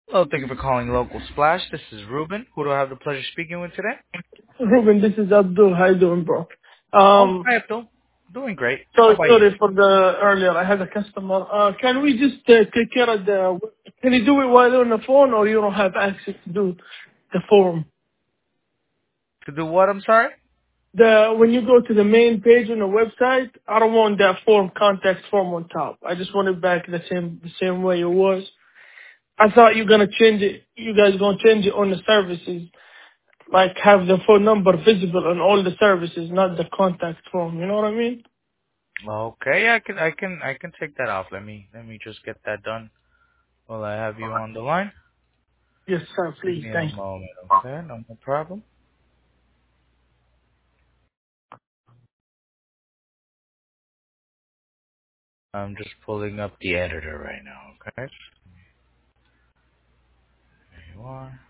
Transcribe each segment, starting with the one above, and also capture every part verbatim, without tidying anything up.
Hello, thank you for calling Local Splash. This is Ruben. Who do I have the pleasure speaking with today? Ruben, this is Abdul. How you doing, bro? Oh, Um, hi, Abdul. Doing great. How so about you? sorry for the earlier. I had a customer. Uh, can we just uh, take care of the? Can you do it while you're on the phone, or you don't have access to do the form? To do what, I'm sorry? The when you go to the main page on the website, I don't want that form contact form on top. I just want it back the same the same way it was. I thought you're gonna change it. You guys gonna change it on the services, like have the phone number visible on all the services, not the contact form. You know what I mean? Okay, yeah, I can, I can, I can take that off. Let me, let me just get that done while I have you on the line. Yes, sir. Give Please, me a thank you. moment, okay? No, no problem. I'm just pulling up the editor right now, okay? There you are.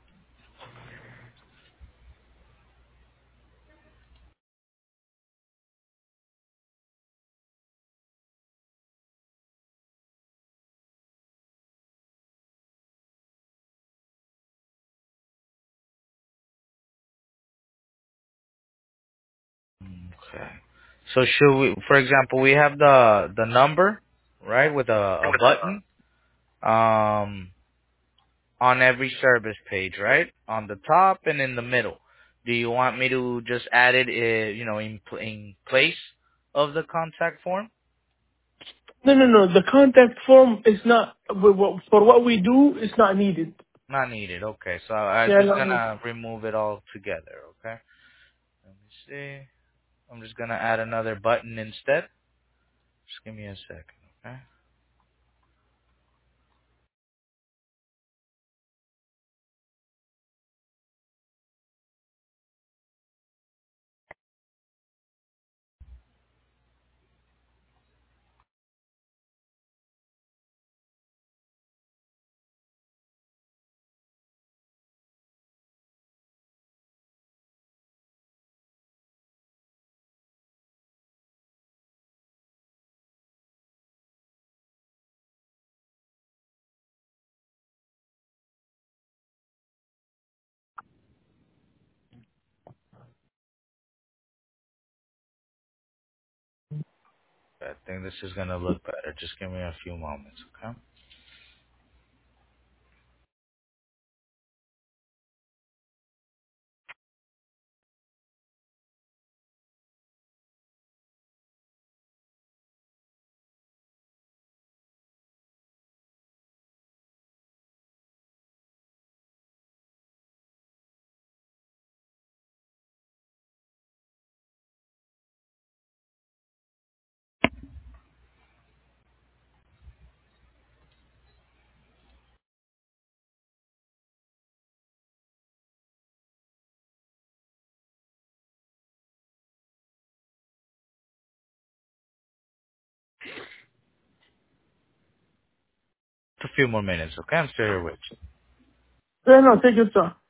Okay. So should we, for example, we have the the number, right, with a, a button. Um, on every service page, right? On the top and in the middle. Do you want me to just add it, uh, you know, in, pl- in place of the contact form? No, no, no. The contact form is not w- w- for what we do. It's not needed. Not needed. Okay, so I'm Yeah, just not needed. gonna remove it all together. Okay. Let me see. I'm just gonna add another button instead. Just give me a second. Okay. I think this is gonna look better. Just give me a few moments. Okay. Just a few more minutes. Okay. I'm still here with you. Yeah, no, take your time.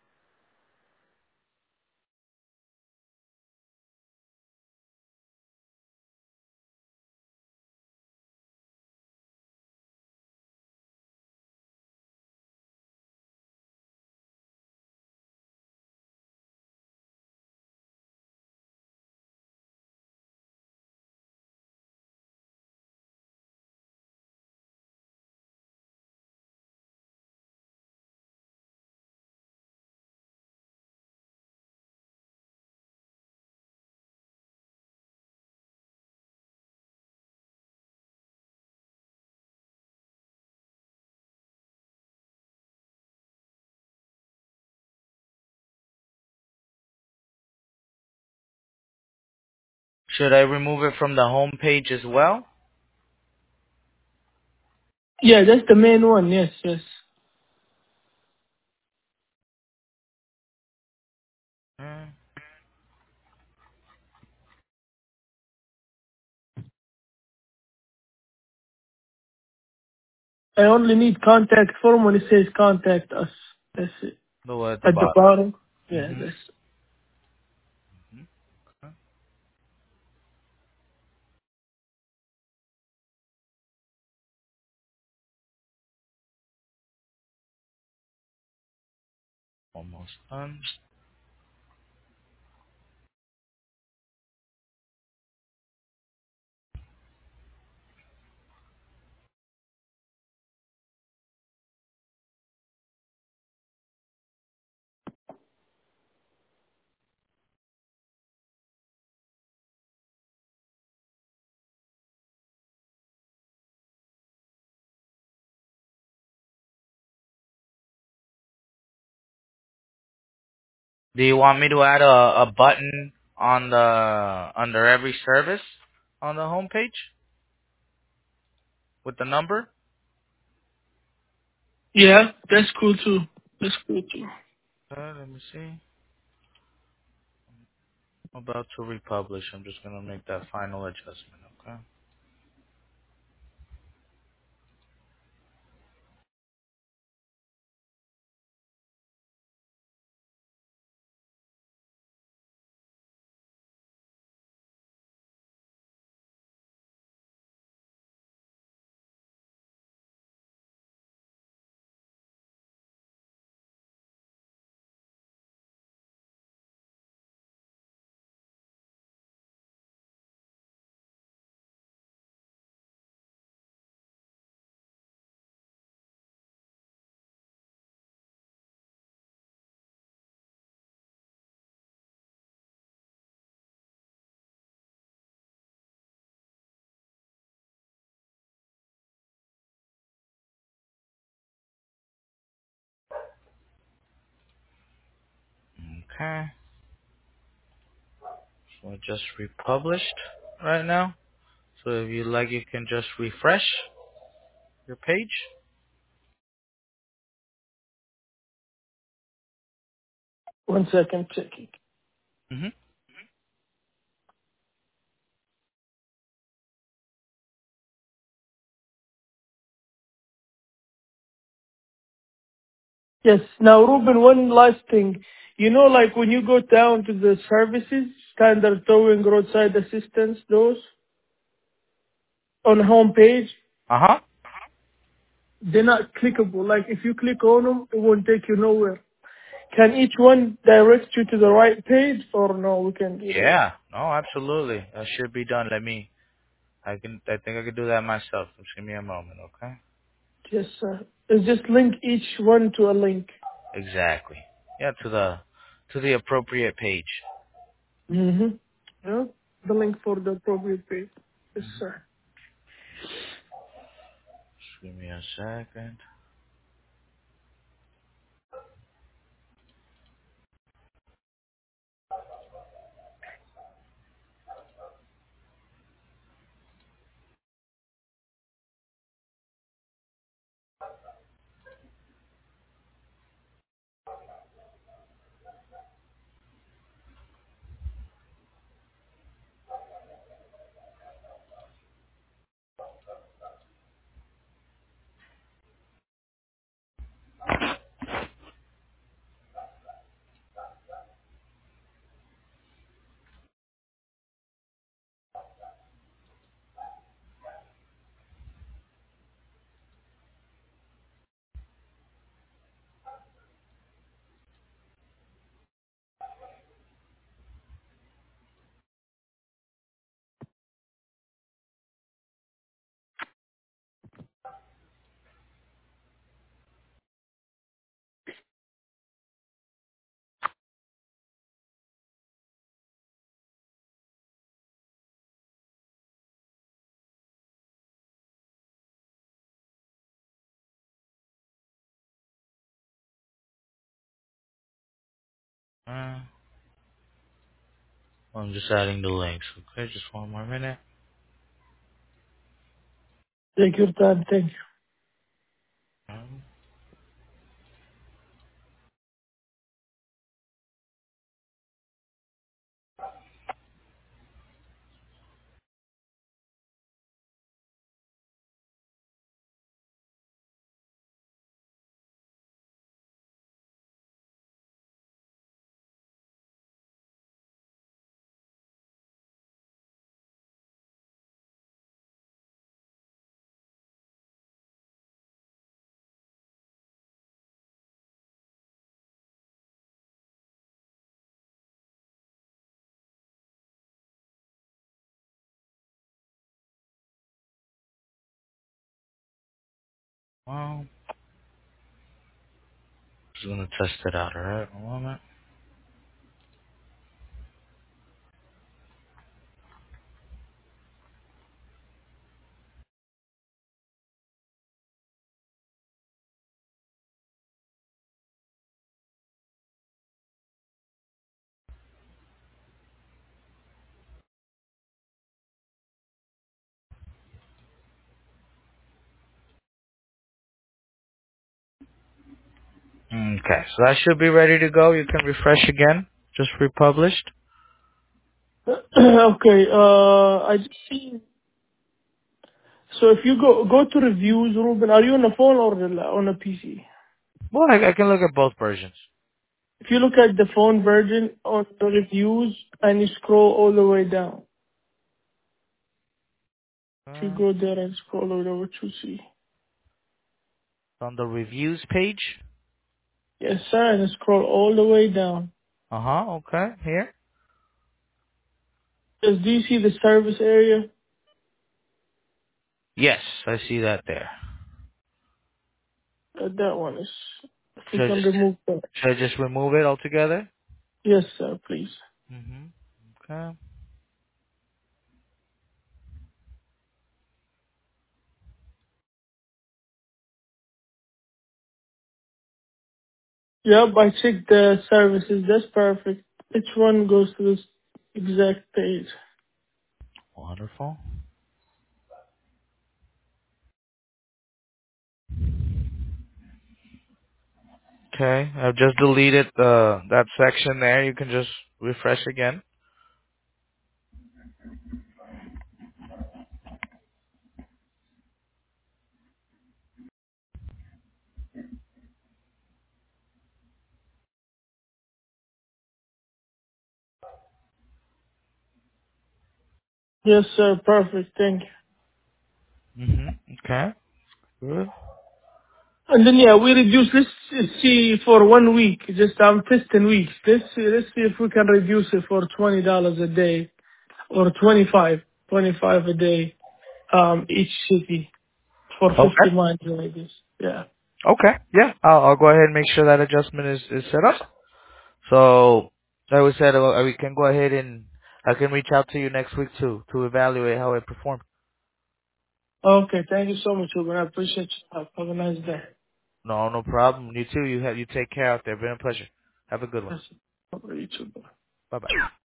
Should I remove it from the home page as well? Yeah, that's the main one. Yes, yes. Hmm. I only need contact form when it says contact us. That's it. The one at the At the bottom. bottom. Yeah, Mm-hmm. that's. Almost done. Do you want me to add a, a button on the under every service on the homepage with the number? Yeah, that's cool too. That's cool too. Uh, let me see. I'm about to republish. I'm just gonna make that final adjustment. Okay. Okay. So I just republished right now. So if you like, you can just refresh your page. One second, checking. hmm Yes. Now, Ruben, one last thing. You know, like when you go down to the services, standard towing, roadside assistance, those on the home page, Uh huh. they're not clickable. Like if you click on them, it won't take you nowhere. Can each one direct you to the right page, or no? We can do that. Yeah. No, absolutely. That should be done. Let me. I can. I think I can do that myself. Just give me a moment, okay? Yes, sir. It's just link each one to a link. Exactly. Yeah, to the to the appropriate page. Mm-hmm. Yeah. The link for the appropriate page. Yes, sir. Just give me a second. Uh, I'm just adding the links. Okay, just one more minute. Take your time. Thank you. Um, Well, just gonna test it out. All right, one moment. Okay, so that should be ready to go. You can refresh again. Just republished. Okay, uh, I just see. So if you go go to reviews, Ruben, are you on the phone or the- on a P C? Well, I, I can look at both versions. If you look at the phone version on the reviews and you scroll all the way down, if you Uh, go there and scroll over, what you see? on the reviews page. Yes, sir, and scroll all the way down. Uh huh. Okay. Here. Does do you see the service area? Yes, I see that there. Uh, that one is. If you Should I can just remove that. should I just remove it altogether? Yes, sir, please. Mm-hmm. Okay. Yep, I checked the services. That's perfect. Each one goes to this exact page. Wonderful. Okay. I've just deleted the that section there. You can just refresh again. Yes, sir, perfect. Thank you. Mm-hmm. Okay. Good. And then yeah, we reduce. Let's see for one week. Just um, fifteen weeks. Let's see. Let's see if we can reduce it for twenty dollars a day or twenty five, twenty five a day. Um, each city for Okay. fifty miles like this. Yeah. Okay. Yeah. I'll, I'll go ahead and make sure that adjustment is, is set up. So, like we said, uh, we can go ahead and I can reach out to you next week too to evaluate how it performed. Okay. Thank you so much, Ruben. I appreciate you. Have a nice day. No, no problem. You too. You have you take care out there. Been a pleasure. Have a good one. Yes. Sir. You too. Bye bye.